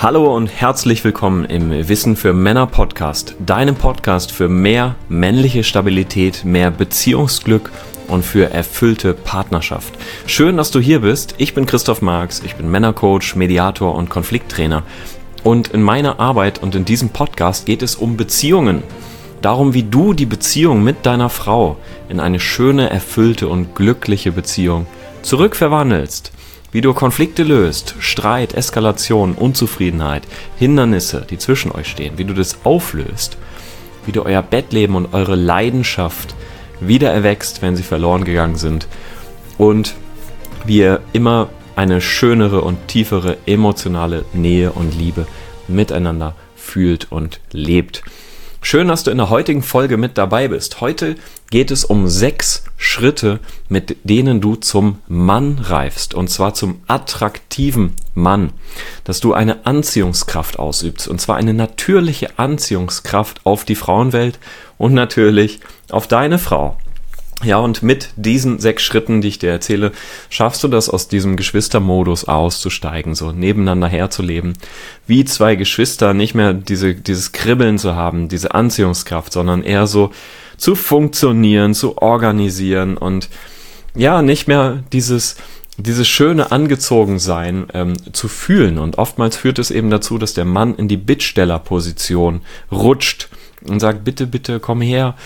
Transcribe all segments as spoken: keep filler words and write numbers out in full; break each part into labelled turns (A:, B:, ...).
A: Hallo und herzlich willkommen im Wissen für Männer Podcast, deinem Podcast für mehr männliche Stabilität, mehr Beziehungsglück und für erfüllte Partnerschaft. Schön, dass du hier bist. Ich bin Christoph Marx, ich bin Männercoach, Mediator und Konflikttrainer. Und in meiner Arbeit und in diesem Podcast geht es um Beziehungen. Darum, wie du die Beziehung mit deiner Frau in eine schöne, erfüllte und glückliche Beziehung zurückverwandelst. Wie du Konflikte löst, Streit, Eskalation, Unzufriedenheit, Hindernisse, die zwischen euch stehen, wie du das auflöst, wie du euer Bettleben und eure Leidenschaft wieder erwächst, wenn sie verloren gegangen sind und wie ihr immer eine schönere und tiefere emotionale Nähe und Liebe miteinander fühlt und lebt. Schön, dass du in der heutigen Folge mit dabei bist. Heute geht es um sechs Schritte, mit denen du zum Mann reifst. Und zwar zum attraktiven Mann. Dass du eine Anziehungskraft ausübst. Und zwar eine natürliche Anziehungskraft auf die Frauenwelt und natürlich auf deine Frau. Ja, und mit diesen sechs Schritten, die ich dir erzähle, schaffst du das, aus diesem Geschwistermodus auszusteigen, so nebeneinander herzuleben, wie zwei Geschwister, nicht mehr diese, dieses Kribbeln zu haben, diese Anziehungskraft, sondern eher so zu funktionieren, zu organisieren und ja, nicht mehr dieses, dieses schöne Angezogensein ähm, zu fühlen. Und oftmals führt es eben dazu, dass der Mann in die Bittstellerposition rutscht und sagt, bitte, bitte, komm her,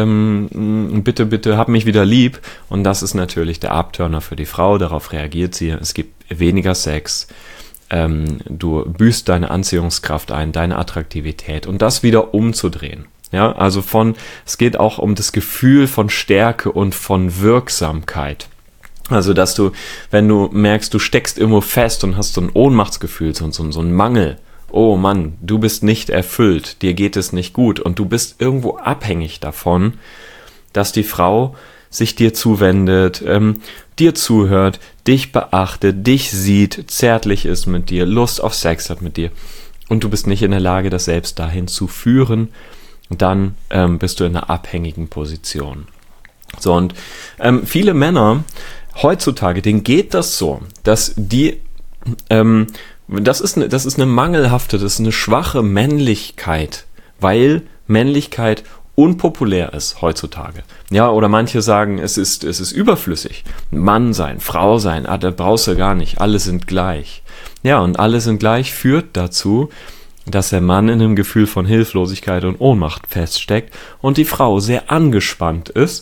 A: ähm, bitte, bitte, hab mich wieder lieb. Und das ist natürlich der Abturner für die Frau, darauf reagiert sie. Es gibt weniger Sex, ähm, du büßt deine Anziehungskraft ein, deine Attraktivität und das wieder umzudrehen. Ja, also von, es geht auch um das Gefühl von Stärke und von Wirksamkeit. Also, dass du, wenn du merkst, du steckst irgendwo fest und hast so ein Ohnmachtsgefühl, so, so, so ein Mangel, oh Mann, du bist nicht erfüllt, dir geht es nicht gut und du bist irgendwo abhängig davon, dass die Frau sich dir zuwendet, ähm, dir zuhört, dich beachtet, dich sieht, zärtlich ist mit dir, Lust auf Sex hat mit dir und du bist nicht in der Lage, das selbst dahin zu führen, dann ähm, bist du in einer abhängigen Position. So, und ähm, viele Männer heutzutage, denen geht das so, dass die ähm, Das ist, eine, das ist eine mangelhafte, das ist eine schwache Männlichkeit, weil Männlichkeit unpopulär ist heutzutage. Ja, oder manche sagen, es ist, es ist überflüssig. Mann sein, Frau sein, ah, da brauchst du gar nicht, alle sind gleich. Ja, und alle sind gleich führt dazu, dass der Mann in einem Gefühl von Hilflosigkeit und Ohnmacht feststeckt und die Frau sehr angespannt ist,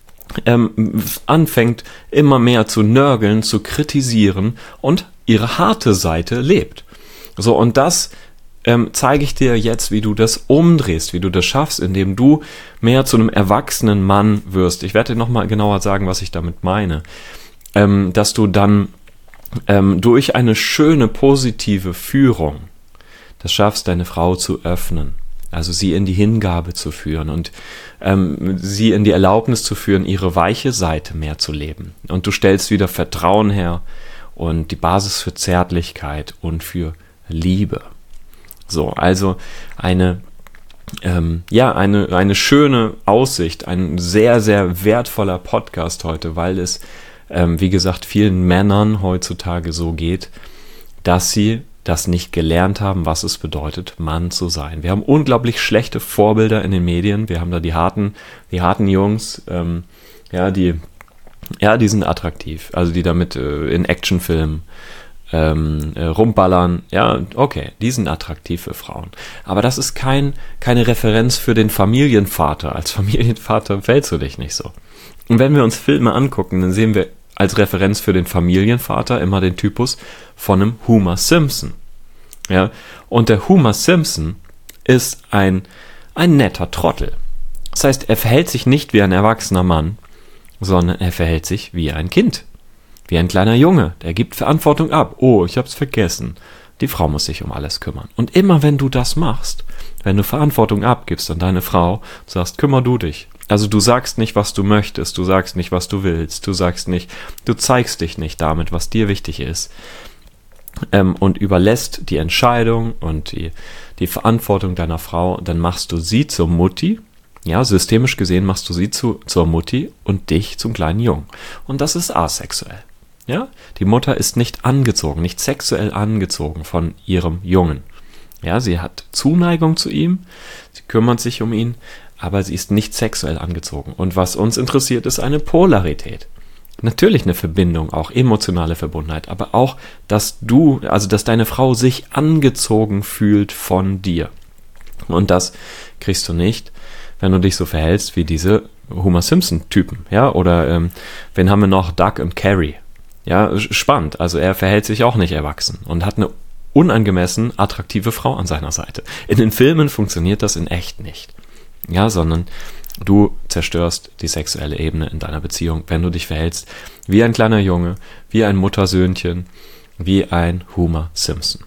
A: ähm, anfängt immer mehr zu nörgeln, zu kritisieren und ihre harte Seite lebt. So, und das ähm, zeige ich dir jetzt, wie du das umdrehst, wie du das schaffst, indem du mehr zu einem erwachsenen Mann wirst. Ich werde dir nochmal genauer sagen, was ich damit meine. Ähm, dass du dann ähm, durch eine schöne, positive Führung das schaffst, deine Frau zu öffnen. Also sie in die Hingabe zu führen und ähm, sie in die Erlaubnis zu führen, ihre weiche Seite mehr zu leben. Und du stellst wieder Vertrauen her und die Basis für Zärtlichkeit und für Liebe. So, also eine, ähm, ja, eine, eine schöne Aussicht, ein sehr, sehr wertvoller Podcast heute, weil es, ähm, wie gesagt, vielen Männern heutzutage so geht, dass sie das nicht gelernt haben, was es bedeutet, Mann zu sein. Wir haben unglaublich schlechte Vorbilder in den Medien. Wir haben da die harten, die harten Jungs, ähm, ja, die, ja, die sind attraktiv. Also die damit äh, in Actionfilmen ähm, äh, rumballern. Ja, okay, die sind attraktiv für Frauen. Aber das ist kein, keine Referenz für den Familienvater. Als Familienvater fällst du dich nicht so. Und wenn wir uns Filme angucken, dann sehen wir als Referenz für den Familienvater immer den Typus von einem Homer Simpson. Ja, und der Homer Simpson ist ein, ein netter Trottel. Das heißt, er verhält sich nicht wie ein erwachsener Mann, sondern er verhält sich wie ein Kind. Wie ein kleiner Junge. Der gibt Verantwortung ab. Oh, ich hab's vergessen. Die Frau muss sich um alles kümmern. Und immer wenn du das machst, wenn du Verantwortung abgibst an deine Frau, sagst, kümmer du dich. Also du sagst nicht, was du möchtest, du sagst nicht, was du willst, du sagst nicht, du zeigst dich nicht damit, was dir wichtig ist, ähm, und überlässt die Entscheidung und die, die Verantwortung deiner Frau, dann machst du sie zur Mutti, ja, systemisch gesehen machst du sie zu, zur Mutti und dich zum kleinen Jungen. Und das ist asexuell. Ja, die Mutter ist nicht angezogen, nicht sexuell angezogen von ihrem Jungen. Ja, sie hat Zuneigung zu ihm, sie kümmert sich um ihn, aber sie ist nicht sexuell angezogen. Und was uns interessiert, ist eine Polarität. Natürlich eine Verbindung, auch emotionale Verbundenheit, aber auch, dass du, also dass deine Frau sich angezogen fühlt von dir. Und das kriegst du nicht, wenn du dich so verhältst wie diese Homer Simpson-Typen, ja, oder ähm, wen haben wir noch? Doug und Carrie. Ja, spannend, also er verhält sich auch nicht erwachsen und hat eine unangemessen attraktive Frau an seiner Seite. In den Filmen funktioniert das in echt nicht. Ja, sondern du zerstörst die sexuelle Ebene in deiner Beziehung, wenn du dich verhältst wie ein kleiner Junge, wie ein Muttersöhnchen, wie ein Homer Simpson.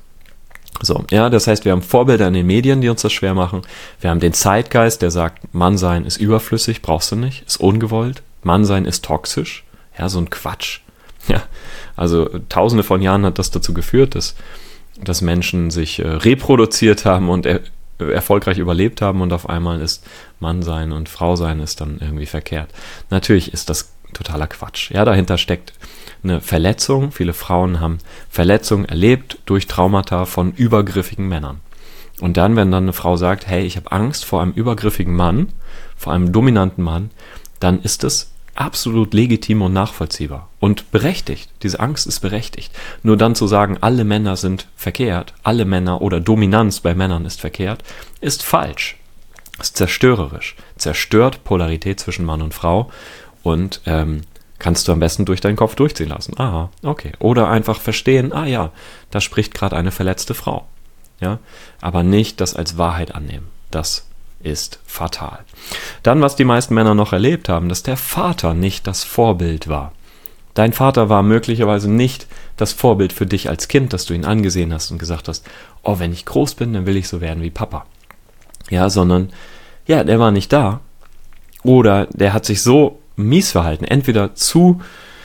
A: So, ja, das heißt, wir haben Vorbilder in den Medien, die uns das schwer machen. Wir haben den Zeitgeist, der sagt, Mannsein ist überflüssig, brauchst du nicht, ist ungewollt. Mannsein ist toxisch. Ja, so ein Quatsch. Ja, also tausende von Jahren hat das dazu geführt, dass, dass Menschen sich äh, reproduziert haben und er, äh, erfolgreich überlebt haben und auf einmal ist Mannsein und Frausein ist dann irgendwie verkehrt. Natürlich ist das totaler Quatsch. Ja, dahinter steckt eine Verletzung. Viele Frauen haben Verletzungen erlebt durch Traumata von übergriffigen Männern. Und dann, wenn dann eine Frau sagt, hey, ich habe Angst vor einem übergriffigen Mann, vor einem dominanten Mann, dann ist es absolut legitim und nachvollziehbar und berechtigt. Diese Angst ist berechtigt. Nur dann zu sagen, alle Männer sind verkehrt, alle Männer oder Dominanz bei Männern ist verkehrt, ist falsch. Ist zerstörerisch. Zerstört Polarität zwischen Mann und Frau und ähm, kannst du am besten durch deinen Kopf durchziehen lassen. Aha, okay. Oder einfach verstehen, ah ja, da spricht gerade eine verletzte Frau. Ja, aber nicht das als Wahrheit annehmen. Das ist fatal. Dann, was die meisten Männer noch erlebt haben, dass der Vater nicht das Vorbild war. Dein Vater war möglicherweise nicht das Vorbild für dich als Kind, dass du ihn angesehen hast und gesagt hast, oh, wenn ich groß bin, dann will ich so werden wie Papa. Ja, sondern, ja, der war nicht da. Oder der hat sich so mies verhalten, entweder zu,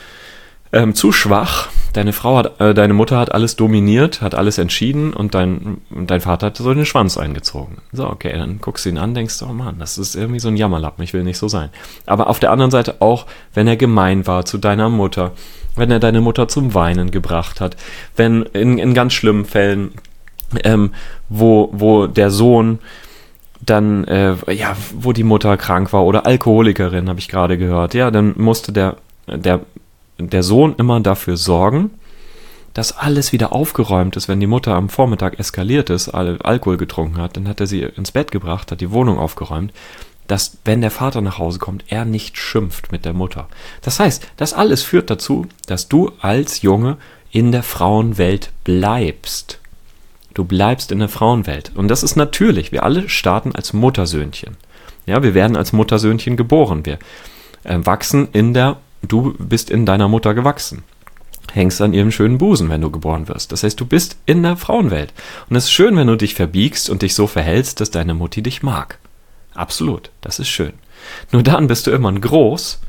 A: ähm, zu schwach, deine Frau hat, äh, deine Mutter hat alles dominiert, hat alles entschieden und dein, dein Vater hat so den Schwanz eingezogen. So, okay, dann guckst du ihn an, denkst du, oh Mann, das ist irgendwie so ein Jammerlappen, ich will nicht so sein. Aber auf der anderen Seite auch, wenn er gemein war zu deiner Mutter, wenn er deine Mutter zum Weinen gebracht hat, wenn in, in ganz schlimmen Fällen, ähm, wo, wo der Sohn dann, äh, ja, wo die Mutter krank war oder Alkoholikerin, habe ich gerade gehört, ja, dann musste der, der, der Sohn immer dafür sorgen, dass alles wieder aufgeräumt ist. Wenn die Mutter am Vormittag eskaliert ist, Al- Alkohol getrunken hat, dann hat er sie ins Bett gebracht, hat die Wohnung aufgeräumt, dass, wenn der Vater nach Hause kommt, er nicht schimpft mit der Mutter. Das heißt, das alles führt dazu, dass du als Junge in der Frauenwelt bleibst. Du bleibst in der Frauenwelt. Und das ist natürlich. Wir alle starten als Muttersöhnchen. Ja, wir werden als Muttersöhnchen geboren. Wir äh, wachsen in der, du bist in deiner Mutter gewachsen. Hängst an ihrem schönen Busen, wenn du geboren wirst. Das heißt, du bist in der Frauenwelt. Und es ist schön, wenn du dich verbiegst und dich so verhältst, dass deine Mutti dich mag. Absolut. Das ist schön. Nur dann bist du irgendwann groß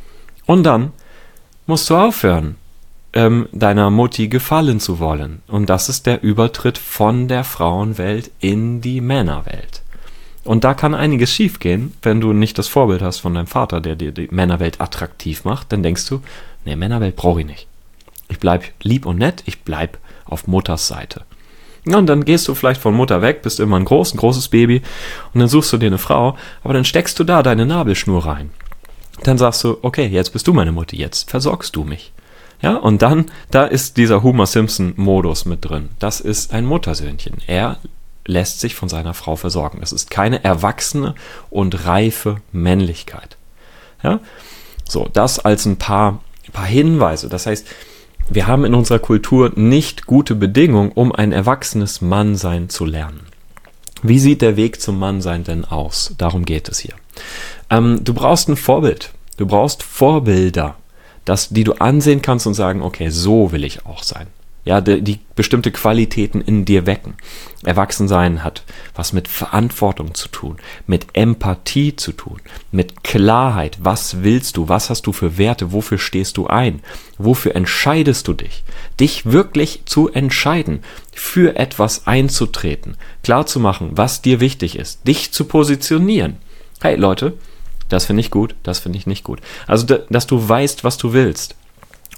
A: und dann musst du aufhören, Ähm, deiner Mutti gefallen zu wollen. Und das ist der Übertritt von der Frauenwelt in die Männerwelt. Und da kann einiges schiefgehen, wenn du nicht das Vorbild hast von deinem Vater, der dir die Männerwelt attraktiv macht, dann denkst du, nee, Männerwelt brauche ich nicht. Ich bleib lieb und nett, ich bleib auf Mutters Seite. Ja, und dann gehst du vielleicht von Mutter weg, bist immer ein groß, ein großes Baby und dann suchst du dir eine Frau, aber dann steckst du da deine Nabelschnur rein. Dann sagst du, okay, jetzt bist du meine Mutti, jetzt versorgst du mich. Ja, und dann, da ist dieser Homer Simpson-Modus mit drin. Das ist ein Muttersöhnchen. Er lässt sich von seiner Frau versorgen. Das ist keine erwachsene und reife Männlichkeit. Ja, so, das als ein paar, paar Hinweise. Das heißt, wir haben in unserer Kultur nicht gute Bedingungen, um ein erwachsenes Mannsein zu lernen. Wie sieht der Weg zum Mannsein denn aus? Darum geht es hier. Ähm, du brauchst ein Vorbild. Du brauchst Vorbilder. Das, die du ansehen kannst und sagen, okay, so will ich auch sein. Ja, die, die bestimmte Qualitäten in dir wecken. Erwachsensein hat was mit Verantwortung zu tun, mit Empathie zu tun, mit Klarheit. Was willst du? Was hast du für Werte? Wofür stehst du ein? Wofür entscheidest du dich? Dich wirklich zu entscheiden, für etwas einzutreten, klar zu machen, was dir wichtig ist, dich zu positionieren. Hey Leute, das finde ich gut, das finde ich nicht gut. Also, dass du weißt, was du willst.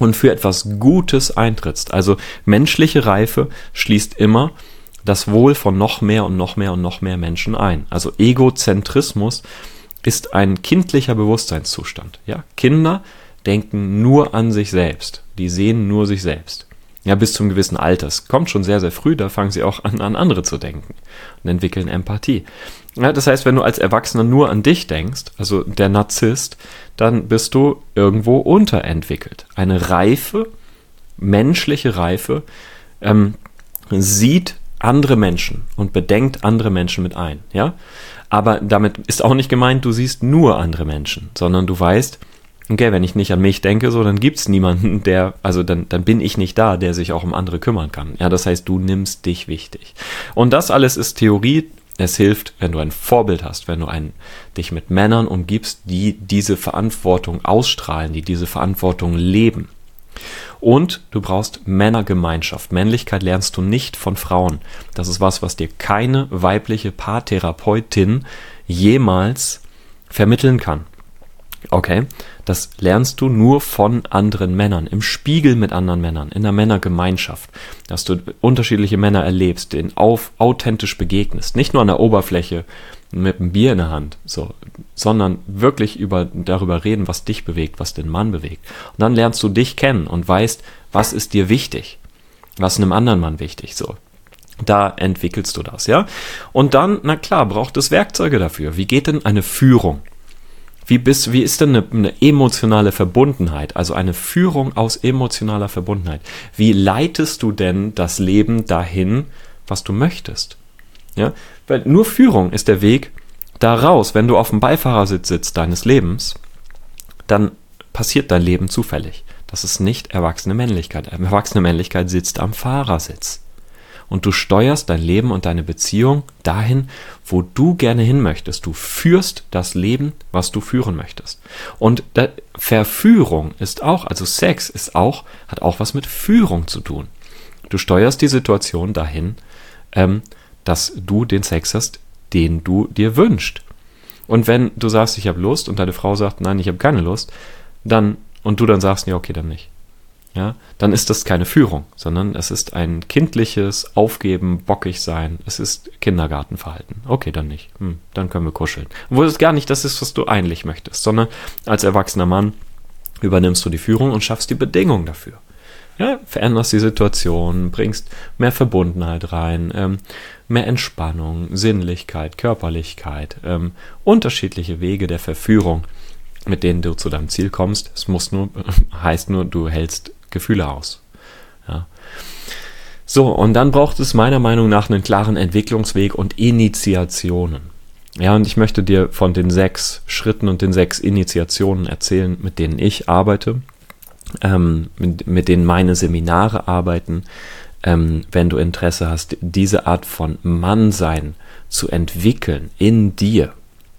A: und für etwas Gutes eintrittst. Also menschliche Reife schließt immer das Wohl von noch mehr und noch mehr und noch mehr Menschen ein. Also Egozentrismus ist ein kindlicher Bewusstseinszustand. Ja? Kinder denken nur an sich selbst. Die sehen nur sich selbst. Ja, bis zum gewissen Alter. Es kommt schon sehr, sehr früh, da fangen sie auch an, an andere zu denken und entwickeln Empathie. Ja, das heißt, wenn du als Erwachsener nur an dich denkst, also der Narzisst, dann bist du irgendwo unterentwickelt. Eine Reife, menschliche Reife, ähm, sieht andere Menschen und bedenkt andere Menschen mit ein. Ja? Aber damit ist auch nicht gemeint, du siehst nur andere Menschen, sondern du weißt, okay, wenn ich nicht an mich denke, so, dann gibt's niemanden, der, also dann, dann bin ich nicht da, der sich auch um andere kümmern kann. Ja, das heißt, du nimmst dich wichtig. Und das alles ist Theorie. Es hilft, wenn du ein Vorbild hast, wenn du ein, dich mit Männern umgibst, die diese Verantwortung ausstrahlen, die diese Verantwortung leben. Und du brauchst Männergemeinschaft. Männlichkeit lernst du nicht von Frauen. Das ist was, was dir keine weibliche Paartherapeutin jemals vermitteln kann. Okay, das lernst du nur von anderen Männern, im Spiegel mit anderen Männern, in der Männergemeinschaft, dass du unterschiedliche Männer erlebst, denen auf, authentisch begegnest, nicht nur an der Oberfläche mit einem Bier in der Hand, so, sondern wirklich über, darüber reden, was dich bewegt, was den Mann bewegt. Und dann lernst du dich kennen und weißt, was ist dir wichtig, was einem anderen Mann wichtig, so. Da entwickelst du das, ja. Und dann, na klar, braucht es Werkzeuge dafür. Wie geht denn eine Führung? Wie, bist, wie ist denn eine, eine emotionale Verbundenheit, also eine Führung aus emotionaler Verbundenheit? Wie leitest du denn das Leben dahin, was du möchtest? Ja? Weil nur Führung ist der Weg da raus. Wenn du auf dem Beifahrersitz sitzt deines Lebens, dann passiert dein Leben zufällig. Das ist nicht erwachsene Männlichkeit. Erwachsene Männlichkeit sitzt am Fahrersitz. Und du steuerst dein Leben und deine Beziehung dahin, wo du gerne hin möchtest. Du führst das Leben, was du führen möchtest. Und Verführung ist auch, also Sex ist auch, hat auch was mit Führung zu tun. Du steuerst die Situation dahin, ähm, dass du den Sex hast, den du dir wünschst. Und wenn du sagst, ich habe Lust, und deine Frau sagt, nein, ich habe keine Lust, dann, und du dann sagst, ja, okay, dann nicht. Ja, dann ist das keine Führung, sondern es ist ein kindliches Aufgeben, bockig sein. Es ist Kindergartenverhalten. Okay, dann nicht. Hm, dann können wir kuscheln. Obwohl es gar nicht das ist, was du eigentlich möchtest, sondern als erwachsener Mann übernimmst du die Führung und schaffst die Bedingungen dafür. Ja, veränderst die Situation, bringst mehr Verbundenheit rein, ähm, mehr Entspannung, Sinnlichkeit, Körperlichkeit, ähm, unterschiedliche Wege der Verführung, mit denen du zu deinem Ziel kommst. Es muss nur, heißt nur, du hältst Gefühle aus. Ja. So, und dann braucht es meiner Meinung nach einen klaren Entwicklungsweg und Initiationen. Ja, und ich möchte dir von den sechs Schritten und den sechs Initiationen erzählen, mit denen ich arbeite, ähm, mit, mit denen meine Seminare arbeiten. Ähm, wenn du Interesse hast, diese Art von Mannsein zu entwickeln in dir,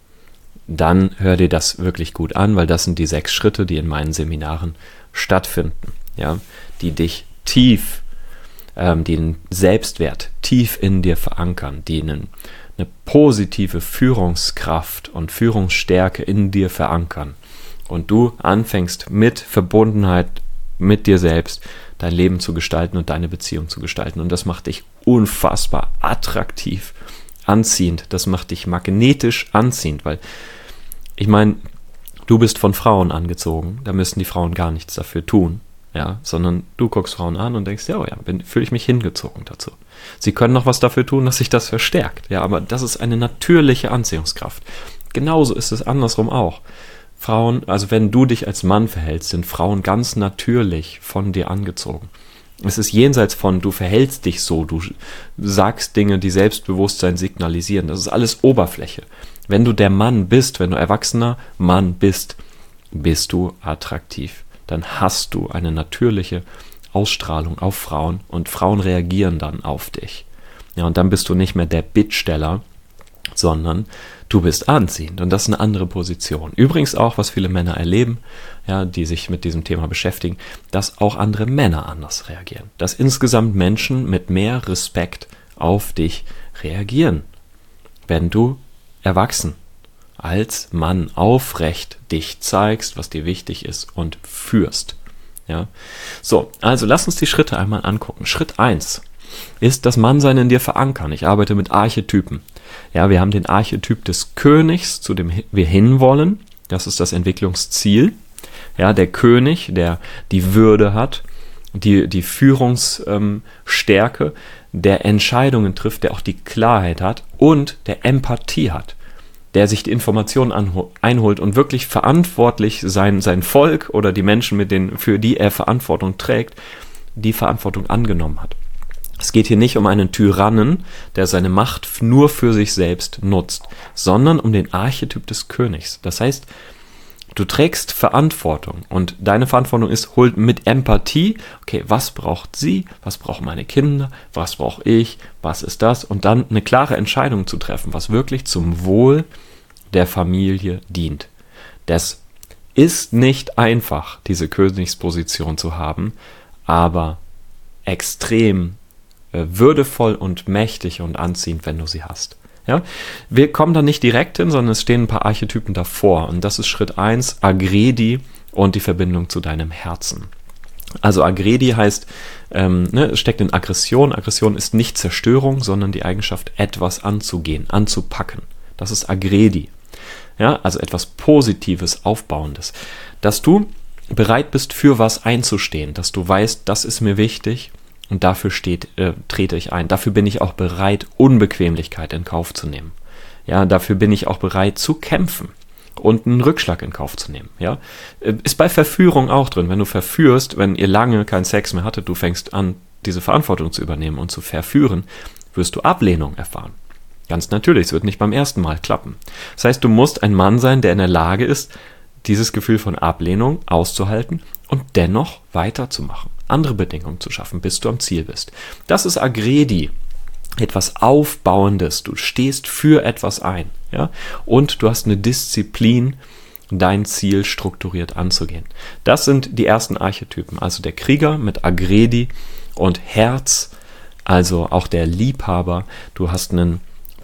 A: dann hör dir das wirklich gut an, weil das sind die sechs Schritte, die in meinen Seminaren stattfinden, ja, die dich tief, ähm, die den Selbstwert tief in dir verankern, die einen, eine positive Führungskraft und Führungsstärke in dir verankern und du anfängst mit Verbundenheit mit dir selbst dein Leben zu gestalten und deine Beziehung zu gestalten, und das macht dich unfassbar attraktiv, anziehend, das macht dich magnetisch anziehend, weil ich meine, du bist von Frauen angezogen, da müssen die Frauen gar nichts dafür tun, ja, sondern du guckst Frauen an und denkst, ja, oh ja, fühle ich mich hingezogen dazu. Sie können noch was dafür tun, dass sich das verstärkt, ja, aber das ist eine natürliche Anziehungskraft. Genauso ist es andersrum auch. Frauen, also wenn du dich als Mann verhältst, sind Frauen ganz natürlich von dir angezogen. Es ist jenseits von, du verhältst dich so, du sagst Dinge, die Selbstbewusstsein signalisieren. Das ist alles Oberfläche. Wenn du der Mann bist, wenn du erwachsener Mann bist, bist du attraktiv. Dann hast du eine natürliche Ausstrahlung auf Frauen und Frauen reagieren dann auf dich. Ja, und dann bist du nicht mehr der Bittsteller, sondern du bist anziehend, und das ist eine andere Position. Übrigens auch, was viele Männer erleben, ja, die sich mit diesem Thema beschäftigen, dass auch andere Männer anders reagieren. Dass insgesamt Menschen mit mehr Respekt auf dich reagieren, wenn du erwachsen als Mann aufrecht dich zeigst, was dir wichtig ist, und führst. Ja, so, also lass uns die Schritte einmal angucken. Schritt eins ist das Mannsein in dir verankern. Ich arbeite mit Archetypen. Ja, wir haben den Archetyp des Königs, zu dem wir hinwollen. Das ist das Entwicklungsziel. Ja, der König, der die Würde hat, die, die Führungsstärke, der Entscheidungen trifft, der auch die Klarheit hat und der Empathie hat, der sich die Informationen einholt und wirklich verantwortlich sein, sein Volk oder die Menschen, mit denen, für die er Verantwortung trägt, die Verantwortung angenommen hat. Es geht hier nicht um einen Tyrannen, der seine Macht nur für sich selbst nutzt, sondern um den Archetyp des Königs. Das heißt, du trägst Verantwortung und deine Verantwortung ist, hol mit Empathie, okay, was braucht sie, was brauchen meine Kinder, was brauche ich, was ist das? Und dann eine klare Entscheidung zu treffen, was wirklich zum Wohl der Familie dient. Das ist nicht einfach, diese Königsposition zu haben, aber extrem äh, würdevoll und mächtig und anziehend, wenn du sie hast. Ja? Wir kommen da nicht direkt hin, sondern es stehen ein paar Archetypen davor. Und das ist Schritt eins, Agredi und die Verbindung zu deinem Herzen. Also Agredi heißt, ähm, ne, es steckt in Aggression. Aggression ist nicht Zerstörung, sondern die Eigenschaft, etwas anzugehen, anzupacken. Das ist Agredi. Ja, also etwas Positives, Aufbauendes. Dass du bereit bist, für was einzustehen, dass du weißt, das ist mir wichtig und dafür steht, äh, trete ich ein. Dafür bin ich auch bereit, Unbequemlichkeit in Kauf zu nehmen. Ja, dafür bin ich auch bereit zu kämpfen und einen Rückschlag in Kauf zu nehmen. Ja, ist bei Verführung auch drin. Wenn du verführst, wenn ihr lange keinen Sex mehr hattet, du fängst an, diese Verantwortung zu übernehmen und zu verführen, wirst du Ablehnung erfahren. Ganz natürlich, es wird nicht beim ersten Mal klappen. Das heißt, du musst ein Mann sein, der in der Lage ist, dieses Gefühl von Ablehnung auszuhalten und dennoch weiterzumachen, andere Bedingungen zu schaffen, bis du am Ziel bist. Das ist Agredi, etwas Aufbauendes. Du stehst für etwas ein, ja, und du hast eine Disziplin, dein Ziel strukturiert anzugehen. Das sind die ersten Archetypen, also der Krieger mit Agredi und Herz, also auch der Liebhaber. Du hast einen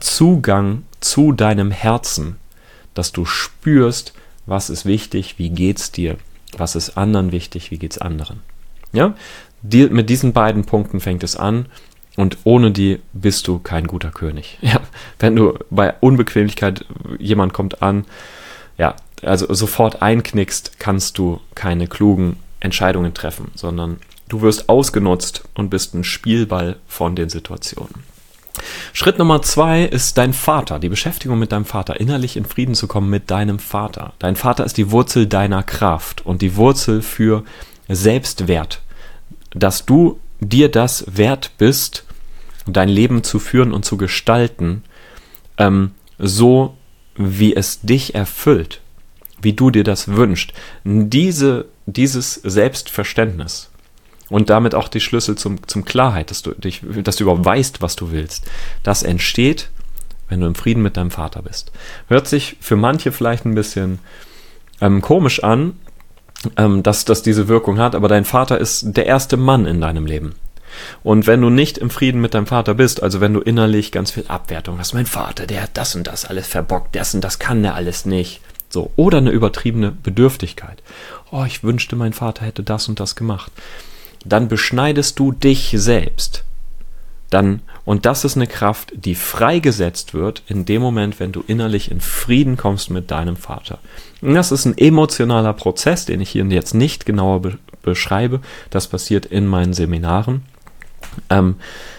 A: Zugang zu deinem Herzen, dass du spürst, was ist wichtig, wie geht's dir, was ist anderen wichtig, wie geht's anderen. Ja, die, mit diesen beiden Punkten fängt es an und ohne die bist du kein guter König. Ja, wenn du bei Unbequemlichkeit, jemand kommt an, ja, also sofort einknickst, kannst du keine klugen Entscheidungen treffen, sondern du wirst ausgenutzt und bist ein Spielball von den Situationen. Schritt Nummer zwei ist dein Vater, die Beschäftigung mit deinem Vater, innerlich in Frieden zu kommen mit deinem Vater. Dein Vater ist die Wurzel deiner Kraft und die Wurzel für Selbstwert, dass du dir das wert bist, dein Leben zu führen und zu gestalten, ähm, so wie es dich erfüllt, wie du dir das wünschst. Diese, dieses Selbstverständnis und damit auch die Schlüssel zum, zum Klarheit, dass du, dich, dass du überhaupt weißt, was du willst. Das entsteht, wenn du im Frieden mit deinem Vater bist. Hört sich für manche vielleicht ein bisschen ähm, komisch an, ähm, dass das diese Wirkung hat, aber dein Vater ist der erste Mann in deinem Leben. Und wenn du nicht im Frieden mit deinem Vater bist, also wenn du innerlich ganz viel Abwertung hast, mein Vater, der hat das und das alles verbockt, das und das kann der alles nicht. So, oder eine übertriebene Bedürftigkeit. Oh, ich wünschte, mein Vater hätte das und das gemacht. Dann beschneidest du dich selbst. Dann, und das ist eine Kraft, die freigesetzt wird in dem Moment, wenn du innerlich in Frieden kommst mit deinem Vater. Und das ist ein emotionaler Prozess, den ich hier jetzt nicht genauer be- beschreibe. Das passiert in meinen Seminaren. Ähm,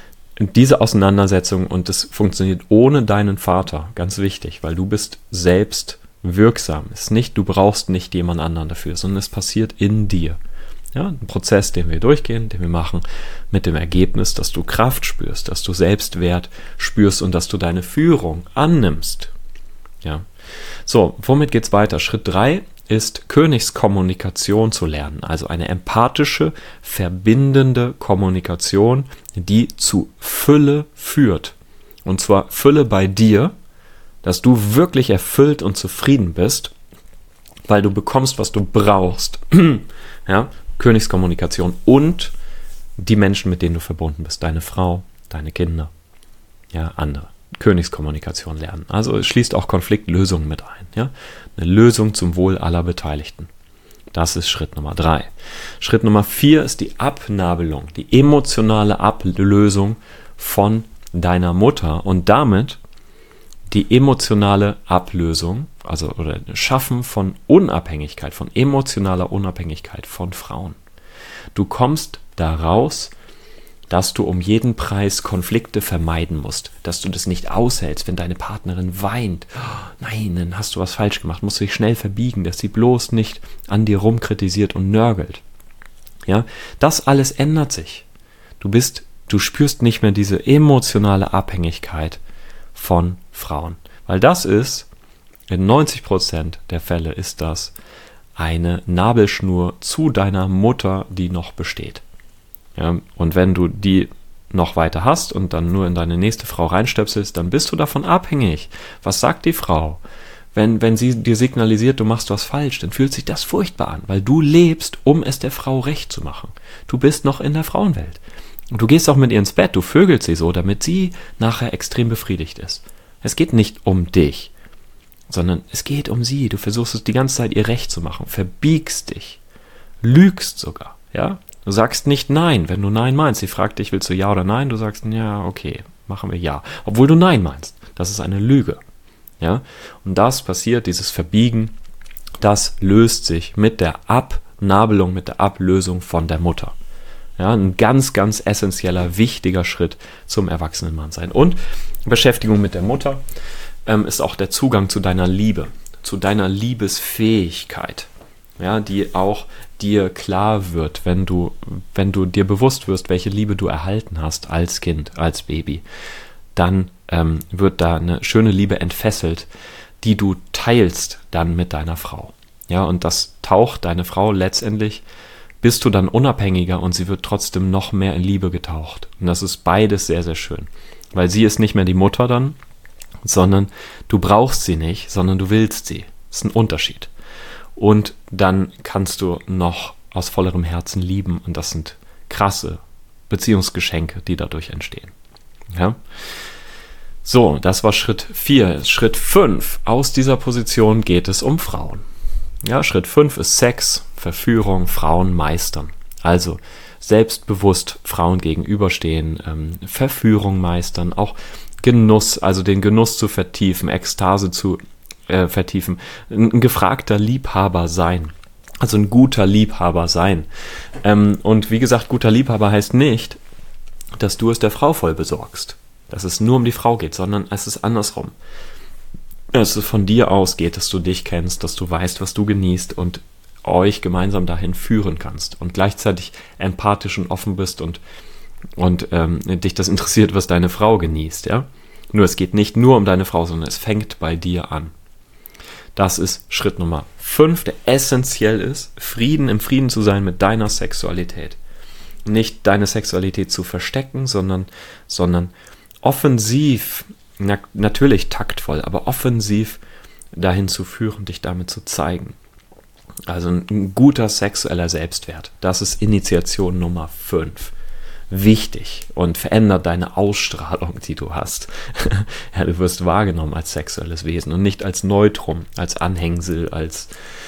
A: diese Auseinandersetzung, und das funktioniert ohne deinen Vater, ganz wichtig, weil du bist selbst wirksam. Es ist nicht, du brauchst nicht jemand anderen dafür, sondern es passiert in dir. Ja, ein Prozess, den wir durchgehen, den wir machen, mit dem Ergebnis, dass du Kraft spürst, dass du Selbstwert spürst und dass du deine Führung annimmst. Ja. So, womit geht's weiter? Schritt drei ist Königskommunikation zu lernen, also eine empathische, verbindende Kommunikation, die zu Fülle führt. Und zwar Fülle bei dir, dass du wirklich erfüllt und zufrieden bist, weil du bekommst, was du brauchst. Ja, Königskommunikation und die Menschen, mit denen du verbunden bist, deine Frau, deine Kinder, ja, andere. Königskommunikation lernen. Also es schließt auch Konfliktlösungen mit ein, ja, eine Lösung zum Wohl aller Beteiligten. Das ist Schritt Nummer drei. Schritt Nummer vier ist die Abnabelung, die emotionale Ablösung von deiner Mutter und damit die emotionale Ablösung, also oder Schaffen von Unabhängigkeit, von emotionaler Unabhängigkeit von Frauen. Du kommst da raus, dass du um jeden Preis Konflikte vermeiden musst, dass du das nicht aushältst, wenn deine Partnerin weint. Oh, nein, dann hast du was falsch gemacht, musst du dich schnell verbiegen, dass sie bloß nicht an dir rumkritisiert und nörgelt. Ja, das alles ändert sich. Du bist, du spürst nicht mehr diese emotionale Abhängigkeit von Frauen, weil das ist, in neunzig Prozent der Fälle ist das eine Nabelschnur zu deiner Mutter, die noch besteht. Ja, und wenn du die noch weiter hast und dann nur in deine nächste Frau reinstöpselst, dann bist du davon abhängig. Was sagt die Frau? Wenn, wenn sie dir signalisiert, du machst was falsch, dann fühlt sich das furchtbar an, weil du lebst, um es der Frau recht zu machen. Du bist noch in der Frauenwelt. Und du gehst auch mit ihr ins Bett, du vögelst sie so, damit sie nachher extrem befriedigt ist. Es geht nicht um dich, sondern es geht um sie. Du versuchst es die ganze Zeit ihr recht zu machen, verbiegst dich, lügst sogar, ja? Du sagst nicht Nein, wenn du Nein meinst. Sie fragt dich, willst du Ja oder Nein? Du sagst, ja, okay, machen wir Ja. Obwohl du Nein meinst. Das ist eine Lüge. Ja? Und das passiert, dieses Verbiegen, das löst sich mit der Abnabelung, mit der Ablösung von der Mutter. Ja, ein ganz, ganz essentieller, wichtiger Schritt zum erwachsenen Mannsein. Und Beschäftigung mit der Mutter ähm, ist auch der Zugang zu deiner Liebe, zu deiner Liebesfähigkeit. Ja, die auch dir klar wird, wenn du, wenn du dir bewusst wirst, welche Liebe du erhalten hast als Kind, als Baby, dann ähm, wird da eine schöne Liebe entfesselt, die du teilst dann mit deiner Frau. Ja, und das taucht deine Frau letztendlich, bist du dann unabhängiger und sie wird trotzdem noch mehr in Liebe getaucht. Und das ist beides sehr, sehr schön, weil sie ist nicht mehr die Mutter dann, sondern du brauchst sie nicht, sondern du willst sie. Das ist ein Unterschied. Und dann kannst du noch aus vollerem Herzen lieben. Und das sind krasse Beziehungsgeschenke, die dadurch entstehen. Ja? So, das war Schritt vier. Schritt fünf. Aus dieser Position geht es um Frauen. Ja, Schritt fünf ist Sex, Verführung, Frauen meistern. Also selbstbewusst Frauen gegenüberstehen, ähm, Verführung meistern, auch Genuss, also den Genuss zu vertiefen, Ekstase zu Äh, vertiefen, ein, ein gefragter Liebhaber sein, also ein guter Liebhaber sein. Ähm, und wie gesagt, guter Liebhaber heißt nicht, dass du es der Frau voll besorgst, dass es nur um die Frau geht, sondern es ist andersrum. Dass es von dir ausgeht, dass du dich kennst, dass du weißt, was du genießt und euch gemeinsam dahin führen kannst und gleichzeitig empathisch und offen bist und, und ähm, dich das interessiert, was deine Frau genießt. Ja? Nur es geht nicht nur um deine Frau, sondern es fängt bei dir an. Das ist Schritt Nummer fünf, der essentiell ist, Frieden im Frieden zu sein mit deiner Sexualität. Nicht deine Sexualität zu verstecken, sondern, sondern offensiv, na, natürlich taktvoll, aber offensiv dahin zu führen, dich damit zu zeigen. Also ein guter sexueller Selbstwert, das ist Initiation Nummer fünf. Wichtig und verändert deine Ausstrahlung, die du hast. Ja, du wirst wahrgenommen als sexuelles Wesen und nicht als Neutrum, als Anhängsel, als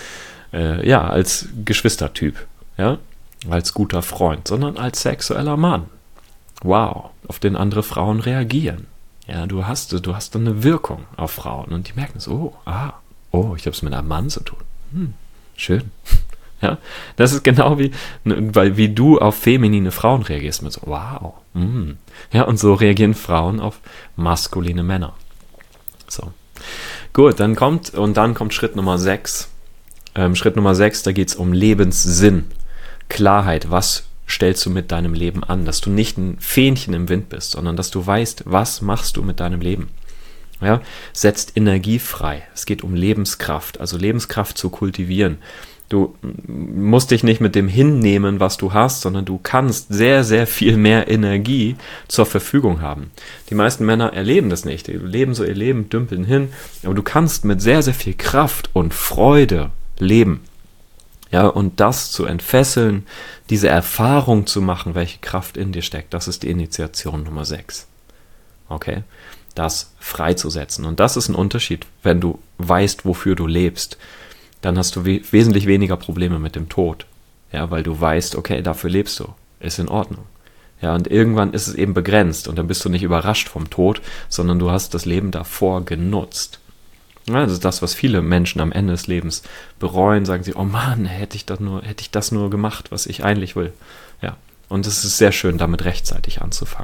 A: äh, ja, als Geschwistertyp, ja, als guter Freund, sondern als sexueller Mann. Wow, auf den andere Frauen reagieren. Ja, du hast du hast eine Wirkung auf Frauen und die merken so, oh, ah, oh, ich habe es mit einem Mann zu tun. Hm, schön. Ja, das ist genau wie, weil wie du auf feminine Frauen reagierst mit so, wow. Mm. Ja, und so reagieren Frauen auf maskuline Männer. So. Gut, dann kommt, und dann kommt Schritt Nummer sechs. Ähm, Schritt Nummer sechs, da geht es um Lebenssinn. Klarheit, was stellst du mit deinem Leben an? Dass du nicht ein Fähnchen im Wind bist, sondern dass du weißt, was machst du mit deinem Leben? Ja, setzt Energie frei. Es geht um Lebenskraft, also Lebenskraft zu kultivieren. Du musst dich nicht mit dem hinnehmen, was du hast, sondern du kannst sehr, sehr viel mehr Energie zur Verfügung haben. Die meisten Männer erleben das nicht. Die leben so ihr Leben, dümpeln hin. Aber du kannst mit sehr, sehr viel Kraft und Freude leben. Ja, und das zu entfesseln, diese Erfahrung zu machen, welche Kraft in dir steckt, das ist die Initiation Nummer sechs. Okay? Das freizusetzen. Und das ist ein Unterschied, wenn du weißt, wofür du lebst. dann hast du we- wesentlich weniger Probleme mit dem Tod. Ja, weil du weißt, okay, dafür lebst du, ist in Ordnung. Ja, und irgendwann ist es eben begrenzt und dann bist du nicht überrascht vom Tod, sondern du hast das Leben davor genutzt. Ja, das ist das, was viele Menschen am Ende des Lebens bereuen, sagen sie, oh Mann, hätte ich das nur, hätte ich das nur gemacht, was ich eigentlich will. Ja, und es ist sehr schön, damit rechtzeitig anzufangen.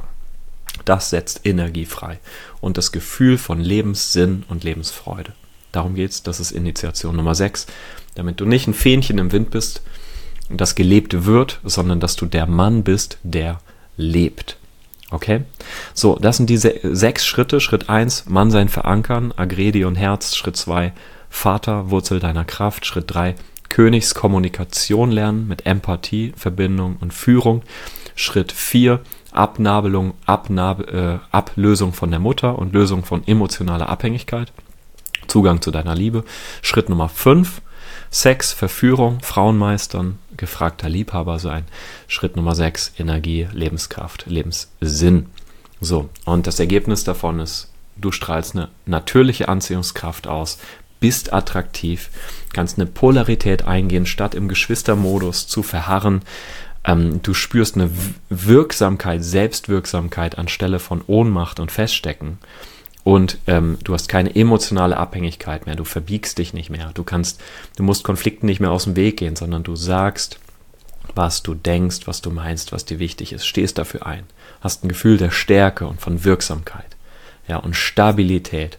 A: Das setzt Energie frei und das Gefühl von Lebenssinn und Lebensfreude. Darum geht's, das ist Initiation Nummer sechs, damit du nicht ein Fähnchen im Wind bist, das gelebt wird, sondern dass du der Mann bist, der lebt. Okay? So, das sind diese sechs Schritte. Schritt eins, Mann sein verankern, Agredi und Herz. Schritt zwei, Vater, Wurzel deiner Kraft. Schritt drei, Königskommunikation lernen mit Empathie, Verbindung und Führung. Schritt vier, Abnabelung, Abnab- äh, Ablösung von der Mutter und Lösung von emotionaler Abhängigkeit. Zugang zu deiner Liebe. Schritt Nummer fünf, Sex, Verführung, Frauen meistern, gefragter Liebhaber sein. Schritt Nummer sechs, Energie, Lebenskraft, Lebenssinn. So, und das Ergebnis davon ist, du strahlst eine natürliche Anziehungskraft aus, bist attraktiv, kannst eine Polarität eingehen, statt im Geschwistermodus zu verharren. Ähm, du spürst eine Wirksamkeit, Selbstwirksamkeit anstelle von Ohnmacht und Feststecken. Und ähm, du hast keine emotionale Abhängigkeit mehr, du verbiegst dich nicht mehr, du kannst, du musst Konflikten nicht mehr aus dem Weg gehen, sondern du sagst, was du denkst, was du meinst, was dir wichtig ist, stehst dafür ein, hast ein Gefühl der Stärke und von Wirksamkeit, ja, und Stabilität.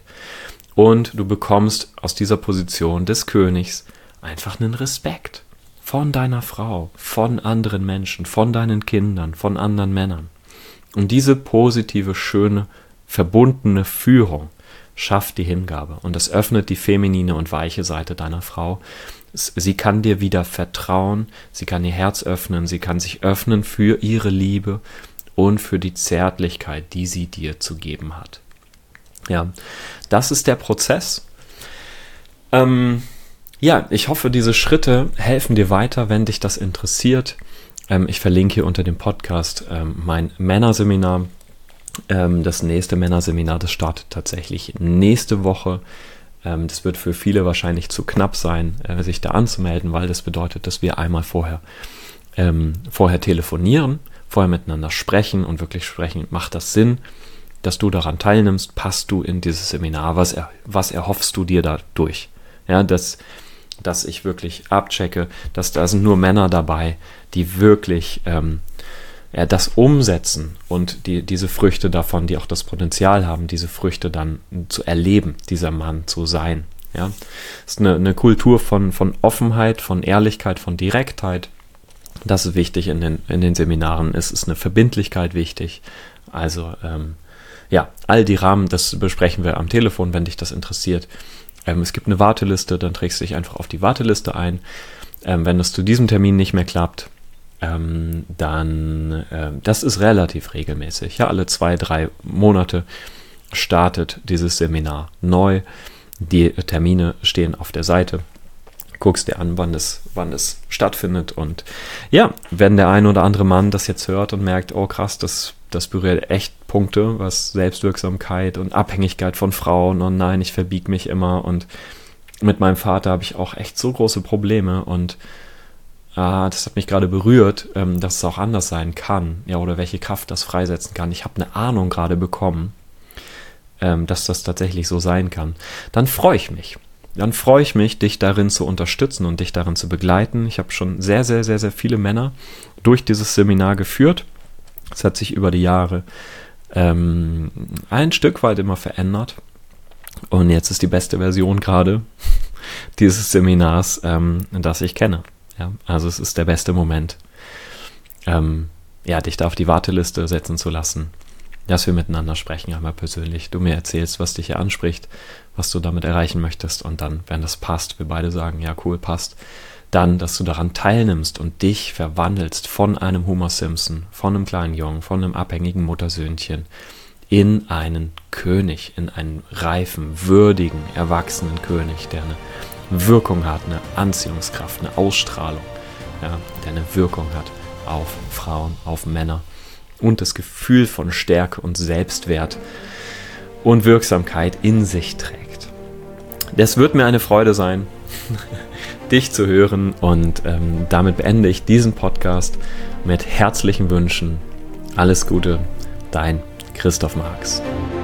A: Und du bekommst aus dieser Position des Königs einfach einen Respekt von deiner Frau, von anderen Menschen, von deinen Kindern, von anderen Männern. Und diese positive, schöne, verbundene Führung schafft die Hingabe und es öffnet die feminine und weiche Seite deiner Frau. Sie kann dir wieder vertrauen, sie kann ihr Herz öffnen, sie kann sich öffnen für ihre Liebe und für die Zärtlichkeit, die sie dir zu geben hat. Ja, das ist der Prozess. Ähm, ja, ich hoffe, diese Schritte helfen dir weiter, wenn dich das interessiert. Ähm, ich verlinke hier unter dem Podcast ähm, mein Männerseminar. Das nächste Männerseminar, das startet tatsächlich nächste Woche. Das wird für viele wahrscheinlich zu knapp sein, sich da anzumelden, weil das bedeutet, dass wir einmal vorher, ähm, vorher telefonieren, vorher miteinander sprechen und wirklich sprechen, macht das Sinn, dass du daran teilnimmst, passt du in dieses Seminar, was, er, was erhoffst du dir dadurch? Ja, dass, dass ich wirklich abchecke, dass da sind nur Männer dabei, die wirklich ähm, ja, das umsetzen und die, diese Früchte davon, die auch das Potenzial haben, diese Früchte dann zu erleben, dieser Mann zu sein. Ja, es ist eine, eine Kultur von, von Offenheit, von Ehrlichkeit, von Direktheit. Das ist wichtig in den, in den Seminaren. Es ist eine Verbindlichkeit wichtig. Also, ähm, ja, all die Rahmen, das besprechen wir am Telefon, wenn dich das interessiert. Ähm, es gibt eine Warteliste, dann trägst du dich einfach auf die Warteliste ein. Ähm, wenn das zu diesem Termin nicht mehr klappt, Ähm, dann, äh, das ist relativ regelmäßig. Ja, alle zwei, drei Monate startet dieses Seminar neu. Die Termine stehen auf der Seite. Guckst dir an, wann es, wann es stattfindet. Und ja, wenn der ein oder andere Mann das jetzt hört und merkt, oh krass, das, das berührt echt Punkte, was Selbstwirksamkeit und Abhängigkeit von Frauen und nein, ich verbieg mich immer und mit meinem Vater habe ich auch echt so große Probleme und Ah, das hat mich gerade berührt, ähm, dass es auch anders sein kann, ja, oder welche Kraft das freisetzen kann. Ich habe eine Ahnung gerade bekommen, ähm, dass das tatsächlich so sein kann. Dann freue ich mich. Dann freue ich mich, dich darin zu unterstützen und dich darin zu begleiten. Ich habe schon sehr, sehr, sehr, sehr viele Männer durch dieses Seminar geführt. Es hat sich über die Jahre ähm, ein Stück weit immer verändert. Und jetzt ist die beste Version gerade dieses Seminars, ähm, das ich kenne. Ja, also es ist der beste Moment, ähm, ja, dich da auf die Warteliste setzen zu lassen, dass wir miteinander sprechen, einmal persönlich. Du mir erzählst, was dich hier anspricht, was du damit erreichen möchtest und dann, wenn das passt, wir beide sagen, ja cool, passt, dann, dass du daran teilnimmst und dich verwandelst von einem Homer Simpson, von einem kleinen Jungen, von einem abhängigen Muttersöhnchen in einen König, in einen reifen, würdigen, erwachsenen König, der eine Wirkung hat, eine Anziehungskraft, eine Ausstrahlung, ja, der eine Wirkung hat auf Frauen, auf Männer und das Gefühl von Stärke und Selbstwert und Wirksamkeit in sich trägt. Das wird mir eine Freude sein, dich zu hören. Und ähm, damit beende ich diesen Podcast mit herzlichen Wünschen. Alles Gute, dein Christoph Marx.